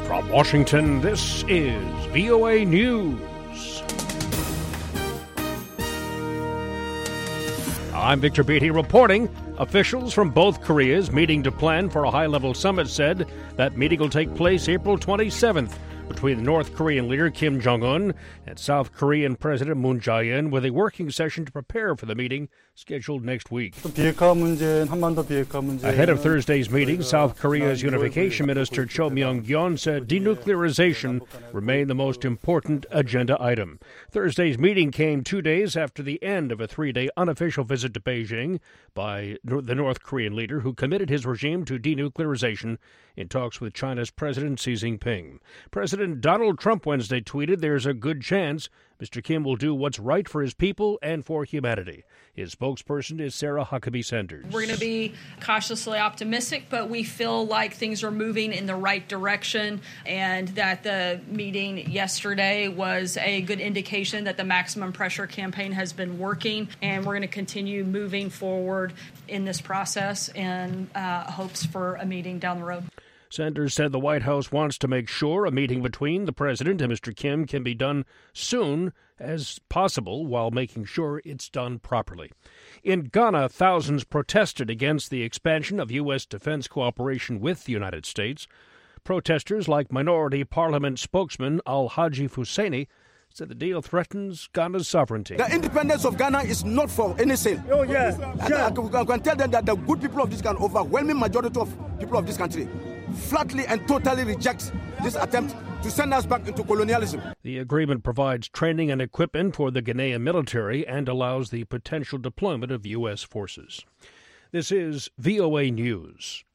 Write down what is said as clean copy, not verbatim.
From Washington, this is VOA News. I'm Victor Beatty reporting. Officials from both Koreas meeting to plan for a high-level summit said that meeting will take place April 27th between North Korean leader Kim Jong-un and South Korean President Moon Jae-in, with a working session to prepare for the meeting scheduled next week. Ahead of Thursday's meeting, South Korea's Unification Minister Cho Myong-gyon said denuclearization remained the most important agenda item. Thursday's meeting came 2 days after the end of a 3-day unofficial visit to Beijing by the North Korean leader, who committed his regime to denuclearization in talks with China's President Xi Jinping. President Donald Trump Wednesday tweeted, "There's a good chance Mr. Kim will do what's right for his people and for humanity." His spokesperson is Sarah Huckabee Sanders. We're going to be cautiously optimistic, but we feel like things are moving in the right direction, and that the meeting yesterday was a good indication that the maximum pressure campaign has been working, and we're going to continue moving forward in this process in hopes for a meeting down the road. Sanders said the White House wants to make sure a meeting between the president and Mr. Kim can be done soon as possible, while making sure it's done properly. In Ghana, thousands protested against the expansion of U.S. defense cooperation with the United States. Protesters like Minority Parliament spokesman Alhaji Fuseni said the deal threatens Ghana's sovereignty. The independence of Ghana is not for any sale. I can tell them that the good people of this country, overwhelming majority of people of this country, flatly and totally reject this attempt to send us back into colonialism. The agreement provides training and equipment for the Ghanaian military and allows the potential deployment of U.S. forces. This is VOA News.